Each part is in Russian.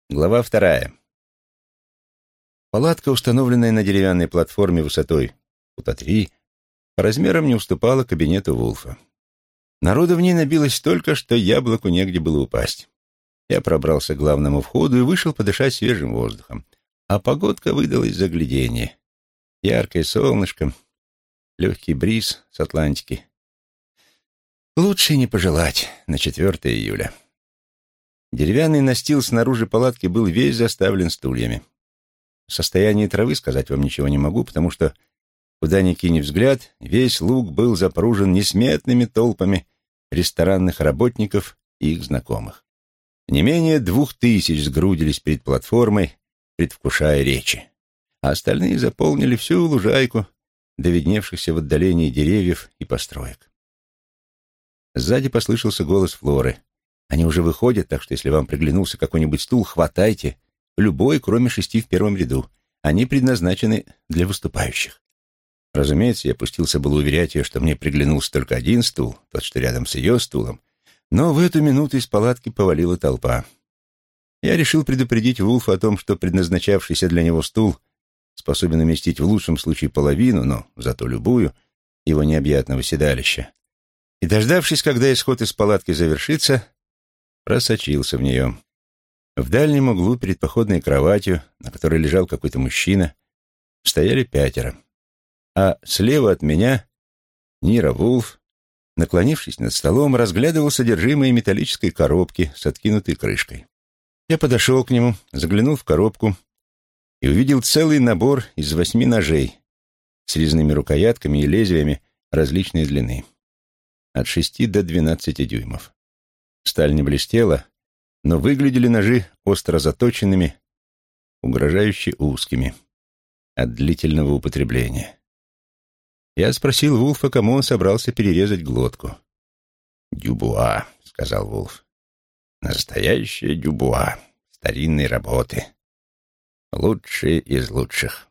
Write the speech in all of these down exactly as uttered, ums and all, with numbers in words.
Глава вторая. Палатка, установленная на деревянной платформе высотой фута три, по размерам не уступала кабинету Вулфа. Народу в ней набилось столько, что яблоку негде было упасть. Я пробрался к главному входу и вышел подышать свежим воздухом. А погодка выдалась загляденье. Яркое солнышко, легкий бриз с Атлантики. Лучше и не пожелать на четвёртое июля. Деревянный настил снаружи палатки был весь заставлен стульями. В состоянии травы сказать вам ничего не могу, потому что, куда ни кинь взгляд, весь луг был запружен несметными толпами ресторанных работников и их знакомых. Не менее двух тысяч сгрудились перед платформой, предвкушая речи, а остальные заполнили всю лужайку до видневшихся в отдалении деревьев и построек. Сзади послышался голос Флоры. «Они уже выходят, так что если вам приглянулся какой-нибудь стул, хватайте. Любой, кроме шести в первом ряду. Они предназначены для выступающих». Разумеется, я пустился было уверять ее, что мне приглянулся только один стул, тот, что рядом с ее стулом, но в эту минуту из палатки повалила толпа. Я решил предупредить Вулфа о том, что предназначавшийся для него стул способен уместить в лучшем случае половину, но зато любую, его необъятного седалища. И, дождавшись, когда исход из палатки завершится, просочился в нее. В дальнем углу перед походной кроватью, на которой лежал какой-то мужчина, стояли пятеро. А слева от меня Нира Вулф, наклонившись над столом, разглядывал содержимое металлической коробки с откинутой крышкой. Я подошел к нему, заглянул в коробку и увидел целый набор из восьми ножей с резными рукоятками и лезвиями различной длины, от шести до двенадцати дюймов. Сталь не блестела, но выглядели ножи остро заточенными, угрожающе узкими, от длительного употребления. Я спросил Вулфа, кому он собрался перерезать глотку. «Дюбуа», — сказал Вулф. «Настоящее дюбуа, старинной работы. Лучшие из лучших.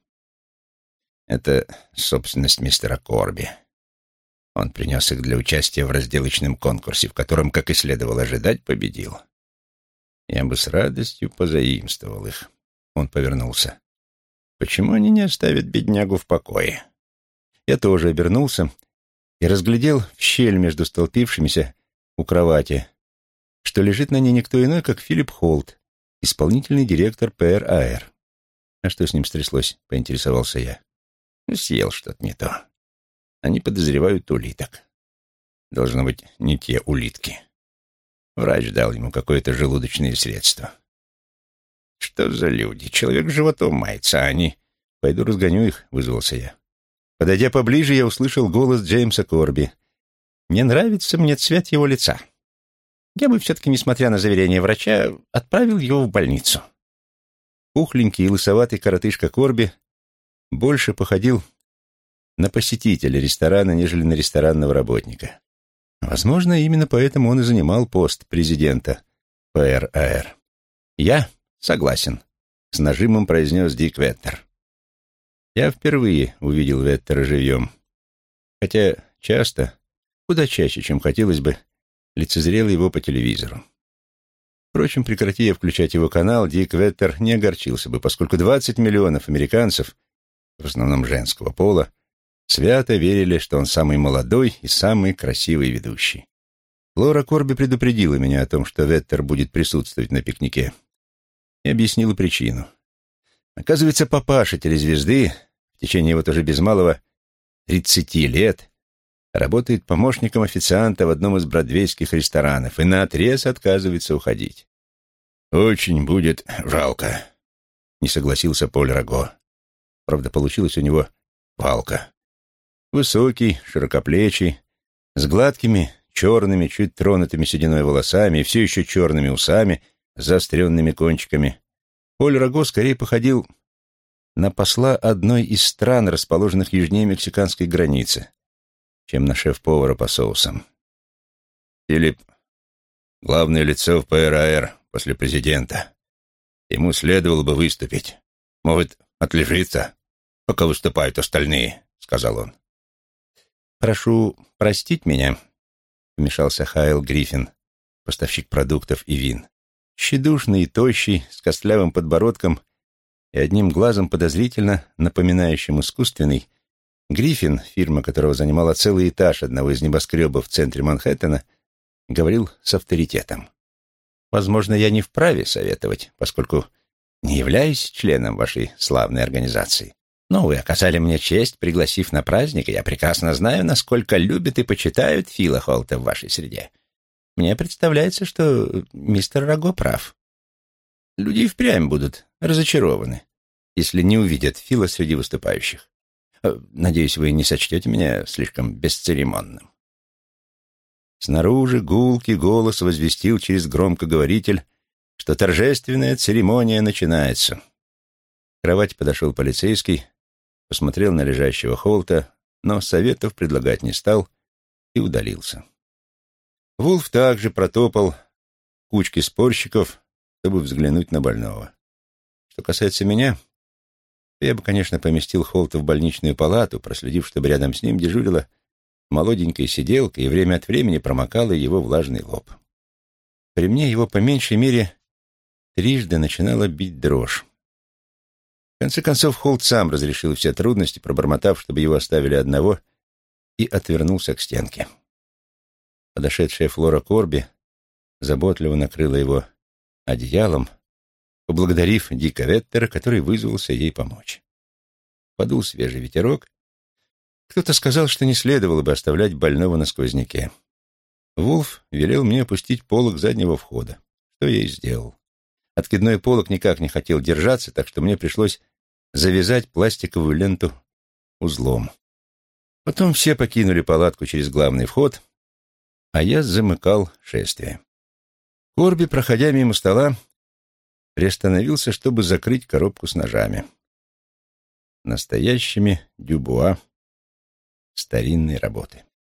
Это собственность мистера Корби. Он принес их для участия в разделочном конкурсе, в котором, как и следовало ожидать, победил. Я бы с радостью позаимствовал их». Он повернулся. «Почему они не оставят беднягу в покое?» Я тоже обернулся и разглядел в щель между столпившимися у кровати, что лежит на ней никто иной, как Филипп Холт, исполнительный директор пэ эр а эр. «А что с ним стряслось?» — поинтересовался я. «Съел что-то не то. Они подозревают улиток. Должно быть, не те улитки. Врач дал ему какое-то желудочное средство. Что за люди? Человек животом мается, а они...» «Пойду разгоню их», — вызвался я. Подойдя поближе, я услышал голос Джеймса Корби. «Не нравится мне цвет его лица. Я бы все-таки, несмотря на заверение врача, отправил его в больницу». Пухленький и лысоватый коротышка Корби больше походил на посетителя ресторана, нежели на ресторанного работника. Возможно, именно поэтому он и занимал пост президента пэ эр а эр. «Я согласен», — с нажимом произнес Дик Веттер. Я впервые увидел Веттера живьем, хотя часто, куда чаще, чем хотелось бы, лицезрел его по телевизору. Впрочем, прекрати я включать его канал, Дик Веттер не огорчился бы, поскольку двадцать миллионов американцев, в основном женского пола, свято верили, что он самый молодой и самый красивый ведущий. Лора Корби предупредила меня о том, что Веттер будет присутствовать на пикнике, и объяснила причину. Оказывается, папаша телезвезды в течение вот уже без малого тридцати лет работает помощником официанта в одном из бродвейских ресторанов и наотрез отказывается уходить. «Очень будет жалко», — не согласился Поль Раго. Правда, получилось у него палка. Высокий, широкоплечий, с гладкими, черными, чуть тронутыми сединой волосами и все еще черными усами с заостренными кончиками. Поль Раго скорее походил на посла одной из стран, расположенных южнее мексиканской границы, чем на шеф-повара по соусам. Филипп — главное лицо в пэ эр а эр после президента. Ему следовало бы выступить. Может, отлежится, пока выступают остальные, — сказал он. «Прошу простить меня», — вмешался Хайл Гриффин, поставщик продуктов и вин. Тщедушный и тощий, с костлявым подбородком и одним глазом подозрительно напоминающим искусственный, Гриффин, фирма которого занимала целый этаж одного из небоскребов в центре Манхэттена, говорил с авторитетом. «Возможно, я не вправе советовать, поскольку не являюсь членом вашей славной организации. Но вы оказали мне честь, пригласив на праздник, и я прекрасно знаю, насколько любят и почитают Фила Холта в вашей среде. Мне представляется, что мистер Раго прав. Люди и впрямь будут разочарованы, если не увидят Фила среди выступающих. Надеюсь, вы не сочтете меня слишком бесцеремонным». Снаружи гулкий голос возвестил через громкоговоритель, что торжественная церемония начинается. К кровати подошел полицейский, посмотрел на лежащего Холта, но советов предлагать не стал и удалился. Вулф также протопал к кучке спорщиков, чтобы взглянуть на больного. Что касается меня, то я бы, конечно, поместил Холта в больничную палату, проследив, чтобы рядом с ним дежурила молоденькая сиделка и время от времени промокала его влажный лоб. При мне его по меньшей мере трижды начинала бить дрожь. В конце концов, Холт сам разрешил все трудности, пробормотав, чтобы его оставили одного, и отвернулся к стенке. Подошедшая Флора Корби заботливо накрыла его одеялом, поблагодарив Дика Веттера, который вызвался ей помочь. Подул свежий ветерок. Кто-то сказал, что не следовало бы оставлять больного на сквозняке. Вулф велел мне опустить полог заднего входа, что я и сделал. Откидной полог никак не хотел держаться, так что мне пришлось завязать пластиковую ленту узлом. Потом все покинули палатку через главный вход, а я замыкал шествие. Корби, проходя мимо стола, приостановился, чтобы закрыть коробку с ножами. Настоящими дюбуа старинной работы.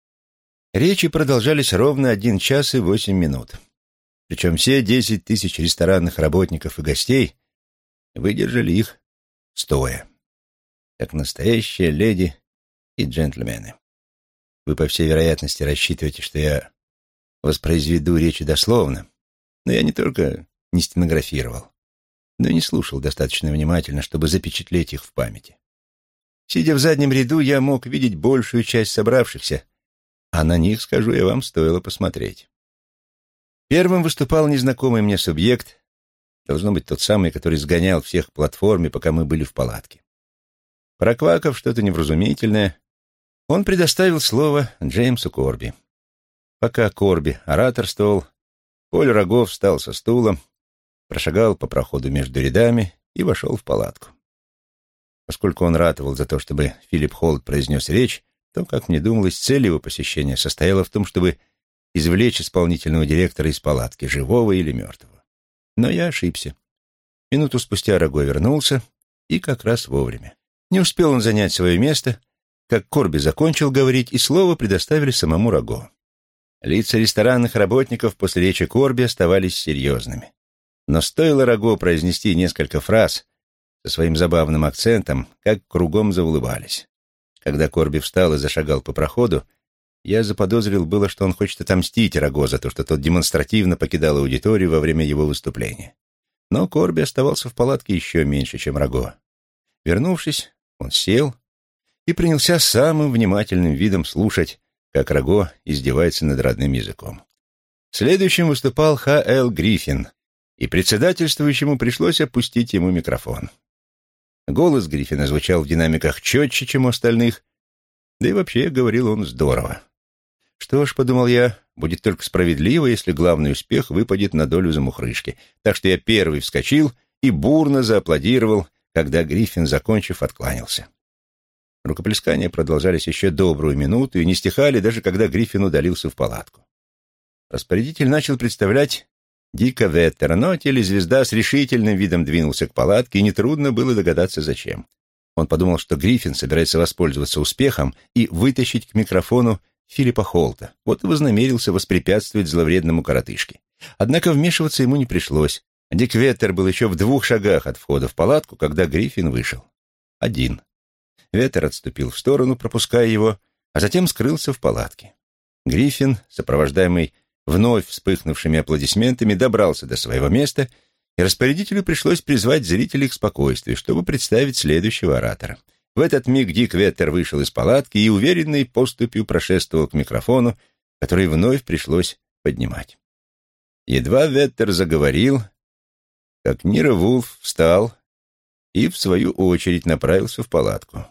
Речи продолжались ровно один час и восемь минут. Причем все десять тысяч ресторанных работников и гостей выдержали их стоя, как настоящие леди и джентльмены. Вы, по всей вероятности, рассчитываете, что я воспроизведу речи дословно, но я не только не стенографировал, но и не слушал достаточно внимательно, чтобы запечатлеть их в памяти. Сидя в заднем ряду, я мог видеть большую часть собравшихся, а на них, скажу я вам, стоило посмотреть. Первым выступал незнакомый мне субъект, должно быть тот самый, который сгонял всех к платформе, пока мы были в палатке. Проквакав что-то невразумительное, он предоставил слово Джеймсу Корби. Пока Корби ораторствовал, Поль Раго встал со стула, прошагал по проходу между рядами и вошел в палатку. Поскольку он ратовал за то, чтобы Филипп Холт произнес речь, то, как мне думалось, цель его посещения состояла в том, чтобы извлечь исполнительного директора из палатки, живого или мертвого. Но я ошибся. Минуту спустя Раго вернулся, и как раз вовремя. Не успел он занять свое место, как Корби закончил говорить, и слово предоставили самому Раго. Лица ресторанных работников после речи Корби оставались серьезными. Но стоило Раго произнести несколько фраз со своим забавным акцентом, как кругом заулыбались. Когда Корби встал и зашагал по проходу, я заподозрил было, что он хочет отомстить Раго за то, что тот демонстративно покидал аудиторию во время его выступления. Но Корби оставался в палатке еще меньше, чем Раго. Вернувшись, он сел и принялся самым внимательным видом слушать, как Раго издевается над родным языком. Следующим выступал Х Л Гриффин, и председательствующему пришлось опустить ему микрофон. Голос Гриффина звучал в динамиках четче, чем у остальных, да и вообще говорил он здорово. Что ж, подумал я, будет только справедливо, если главный успех выпадет на долю замухрышки. Так что я первый вскочил и бурно зааплодировал, когда Гриффин, закончив, откланялся. Рукоплескания продолжались еще добрую минуту и не стихали, даже когда Гриффин удалился в палатку. Распорядитель начал представлять Дика Веттера, но телезвезда с решительным видом двинулся к палатке, и нетрудно было догадаться, зачем. Он подумал, что Гриффин собирается воспользоваться успехом и вытащить к микрофону Филиппа Холта, вот и вознамерился воспрепятствовать зловредному коротышке. Однако вмешиваться ему не пришлось. Дик Веттер был еще в двух шагах от входа в палатку, когда Гриффин вышел. Один. Веттер отступил в сторону, пропуская его, а затем скрылся в палатке. Гриффин, сопровождаемый вновь вспыхнувшими аплодисментами добрался до своего места, и распорядителю пришлось призвать зрителей к спокойствию, чтобы представить следующего оратора. В этот миг Дик Веттер вышел из палатки и уверенной поступью прошествовал к микрофону, который вновь пришлось поднимать. Едва Веттер заговорил, как Нира Вулф встал и, в свою очередь, направился в палатку.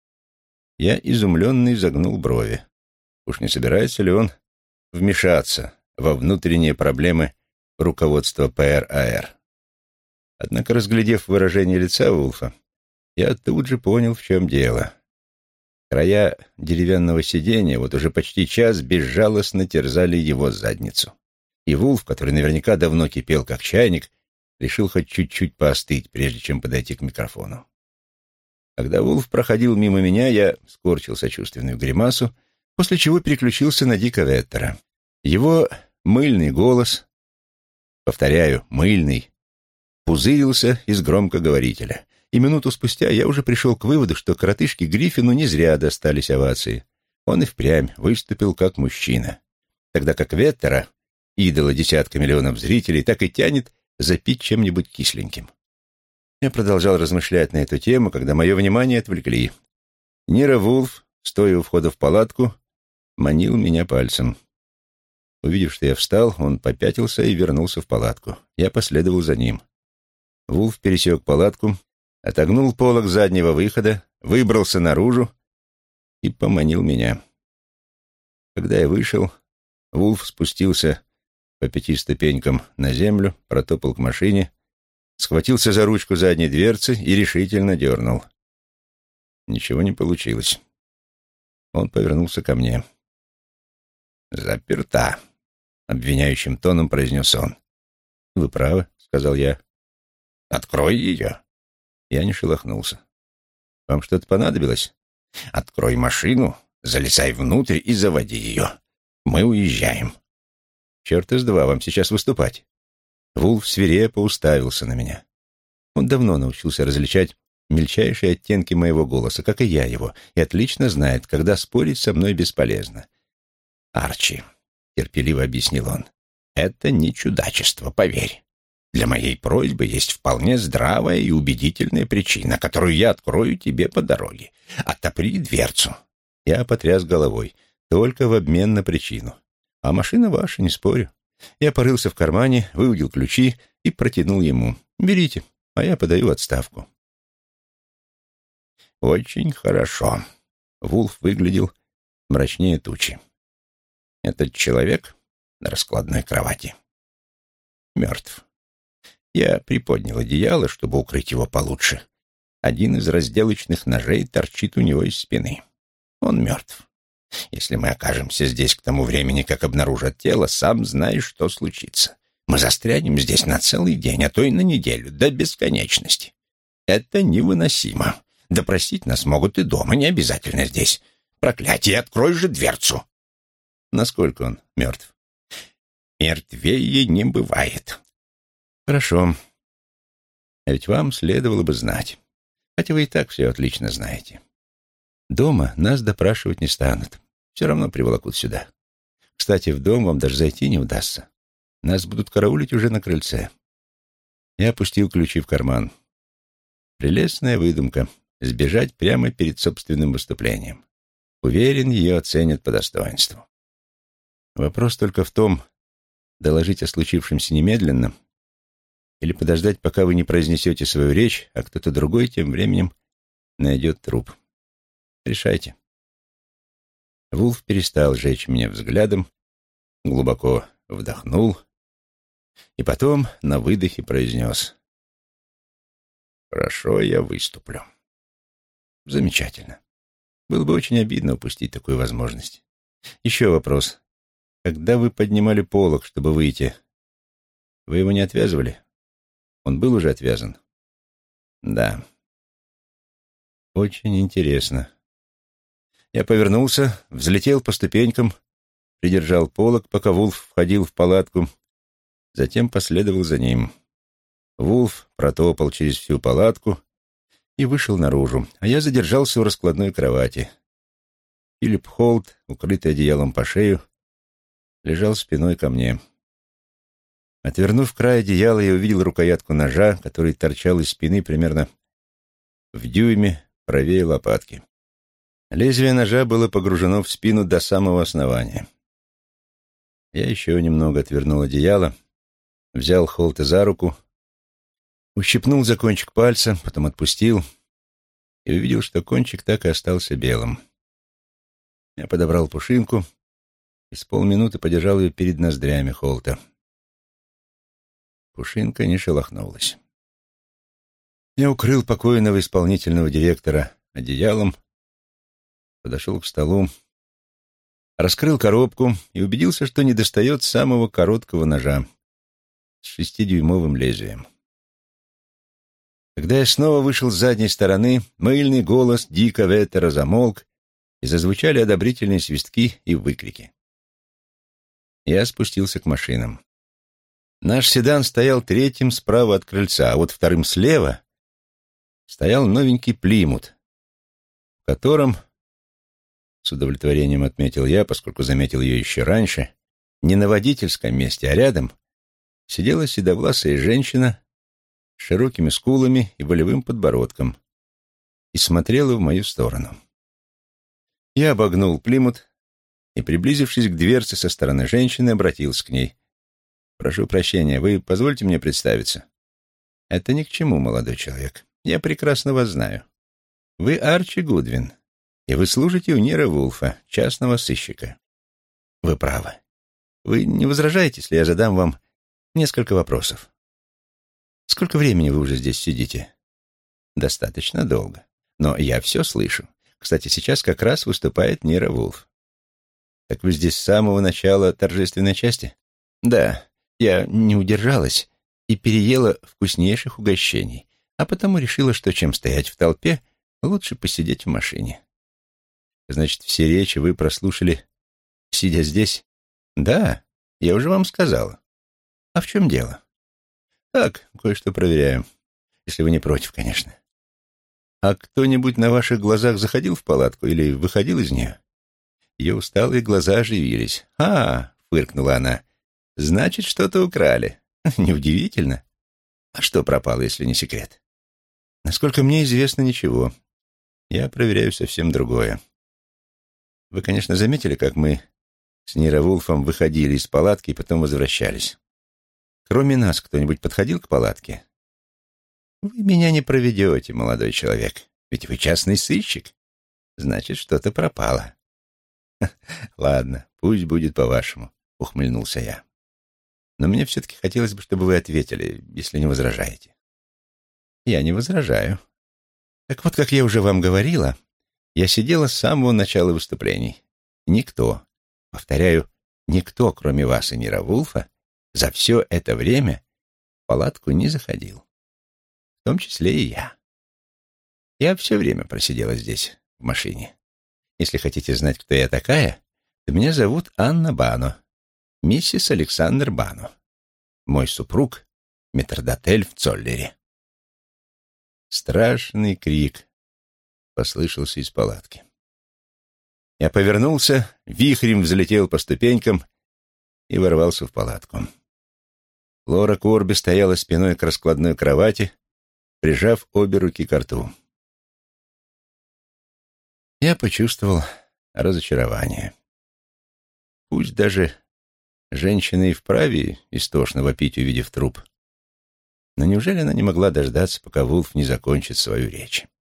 Я изумленно изогнул брови. Уж не собирается ли он вмешаться во внутренние проблемы руководства ПРАР? Однако, разглядев выражение лица Вулфа, я тут же понял, в чем дело. Края деревянного сиденья вот уже почти час безжалостно терзали его задницу. И Вулф, который наверняка давно кипел как чайник, решил хоть чуть-чуть поостыть, прежде чем подойти к микрофону. Когда Вулф проходил мимо меня, я скорчил сочувственную гримасу, после чего переключился на Дика Веттера. Его мыльный голос, повторяю, мыльный, пузырился из громкоговорителя, и минуту спустя я уже пришел к выводу, что коротышке Гриффину не зря достались овации. Он и впрямь выступил как мужчина, тогда как Веттера, идола десятка миллионов зрителей, так и тянет запить чем-нибудь кисленьким. Я продолжал размышлять на эту тему, когда мое внимание отвлекли. Нира Вулф, стоя у входа в палатку, манил меня пальцем. Увидев, что я встал, он попятился и вернулся в палатку. Я последовал за ним. Вулф пересек палатку, отогнул полог заднего выхода, выбрался наружу и поманил меня. Когда я вышел, Вулф спустился по пяти ступенькам на землю, протопал к машине, схватился за ручку задней дверцы и решительно дернул. Ничего не получилось. Он повернулся ко мне. «Заперта», — обвиняющим тоном произнес он. «Вы правы», — сказал я. «Открой ее». Я не шелохнулся. «Вам что-то понадобилось?» «Открой машину, залезай внутрь и заводи ее. Мы уезжаем». «Черт из два, вам сейчас выступать». Вулф свирепо уставился на меня. Он давно научился различать мельчайшие оттенки моего голоса, как и я его, и отлично знает, когда спорить со мной бесполезно. «Арчи», — терпеливо объяснил он, — «это не чудачество, поверь. Для моей просьбы есть вполне здравая и убедительная причина, которую я открою тебе по дороге. Отопри дверцу». Я потряс головой. «Только в обмен на причину. А машина ваша, не спорю». Я порылся в кармане, выудил ключи и протянул ему. «Берите, а я подаю отставку». «Очень хорошо». Вулф выглядел мрачнее тучи. «Этот человек на раскладной кровати мертв. Я приподнял одеяло, чтобы укрыть его получше. Один из разделочных ножей торчит у него из спины. Он мертв. Если мы окажемся здесь к тому времени, как обнаружат тело, сам знаешь, что случится. Мы застрянем здесь на целый день, а то и на неделю, до бесконечности. Это невыносимо. Допросить нас могут и дома, не обязательно здесь. Проклятие, открой же дверцу!» «Насколько он мертв?» «Мертвее не бывает». «Хорошо. А ведь вам следовало бы знать. Хотя вы и так все отлично знаете. Дома нас допрашивать не станут. Все равно приволокут сюда. Кстати, в дом вам даже зайти не удастся. Нас будут караулить уже на крыльце». Я опустил ключи в карман. Прелестная выдумка — сбежать прямо перед собственным выступлением. Уверен, ее оценят по достоинству. Вопрос только в том, доложить о случившемся немедленно или подождать, пока вы не произнесете свою речь, а кто-то другой тем временем найдет труп. Решайте. Вулф перестал жечь меня взглядом, глубоко вдохнул и потом на выдохе произнес: «Хорошо, я выступлю». Замечательно. Было бы очень обидно упустить такую возможность. Еще вопрос. Когда вы поднимали полог, чтобы выйти, вы его не отвязывали? Он был уже отвязан? Да. Очень интересно. Я повернулся, взлетел по ступенькам, придержал полог, пока Вулф входил в палатку, затем последовал за ним. Вулф протопал через всю палатку и вышел наружу, а я задержался у раскладной кровати. Филипп Холт, укрытый одеялом по шею, лежал спиной ко мне. Отвернув край одеяла, я увидел рукоятку ножа, который торчал из спины примерно в дюйме правее лопатки. Лезвие ножа было погружено в спину до самого основания. Я еще немного отвернул одеяло, взял Холта за руку, ущипнул за кончик пальца, потом отпустил и увидел, что кончик так и остался белым. Я подобрал пушинку и с полминуты подержал ее перед ноздрями Холта. Пушинка не шелохнулась. Я укрыл покойного исполнительного директора одеялом, подошел к столу, раскрыл коробку и убедился, что недостает самого короткого ножа с шестидюймовым лезвием. Когда я снова вышел с задней стороны, мыльный голос Дика Веттера замолк, и зазвучали одобрительные свистки и выкрики. Я спустился к машинам. Наш седан стоял третьим справа от крыльца, а вот вторым слева стоял новенький Плимут, в котором, с удовлетворением отметил я, поскольку заметил ее еще раньше, не на водительском месте, а рядом сидела седовласая женщина с широкими скулами и волевым подбородком и смотрела в мою сторону. Я обогнул Плимут и, приблизившись к дверце со стороны женщины, обратился к ней. «Прошу прощения, вы позвольте мне представиться?» «Это ни к чему, молодой человек. Я прекрасно вас знаю. Вы Арчи Гудвин, и вы служите у Нира Вулфа, частного сыщика. Вы правы. Вы не возражаете, если я задам вам несколько вопросов? Сколько времени вы уже здесь сидите?» «Достаточно долго. Но я все слышу. Кстати, сейчас как раз выступает Нира Вулф». «Так вы здесь с самого начала торжественной части?» «Да, я не удержалась и переела вкуснейших угощений, а потому решила, что чем стоять в толпе, лучше посидеть в машине». «Значит, все речи вы прослушали, сидя здесь?» «Да, я уже вам сказала». «А в чем дело?» «Так, кое-что проверяю, если вы не против, конечно». «А кто-нибудь на ваших глазах заходил в палатку или выходил из нее?» Ее усталые глаза оживились. «А, — фыркнула она, — значит, что-то украли. Неудивительно. А что пропало, если не секрет?» «Насколько мне известно, ничего. Я проверяю совсем другое. Вы, конечно, заметили, как мы с Ниро Вулфом выходили из палатки и потом возвращались. Кроме нас кто-нибудь подходил к палатке?» «Вы меня не проведете, молодой человек, ведь вы частный сыщик. Значит, что-то пропало». «Ладно, пусть будет по-вашему», — ухмыльнулся я. «Но мне все-таки хотелось бы, чтобы вы ответили, если не возражаете». «Я не возражаю. Так вот, как я уже вам говорила, я сидела с самого начала выступлений. Никто, повторяю, никто, кроме вас и Нира Вулфа, за все это время в палатку не заходил. В том числе и я. Я все время просидела здесь, в машине. Если хотите знать, кто я такая, то меня зовут Анна Бано, миссис Александр Бано. Мой супруг — метрдотель в Цоллере». Страшный крик послышался из палатки. Я повернулся, вихрем взлетел по ступенькам и ворвался в палатку. Лора Корби стояла спиной к раскладной кровати, прижав обе руки к рту. Я почувствовал разочарование. Пусть даже женщина и вправе истошно вопить, увидев труп, но неужели она не могла дождаться, пока Вулф не закончит свою речь?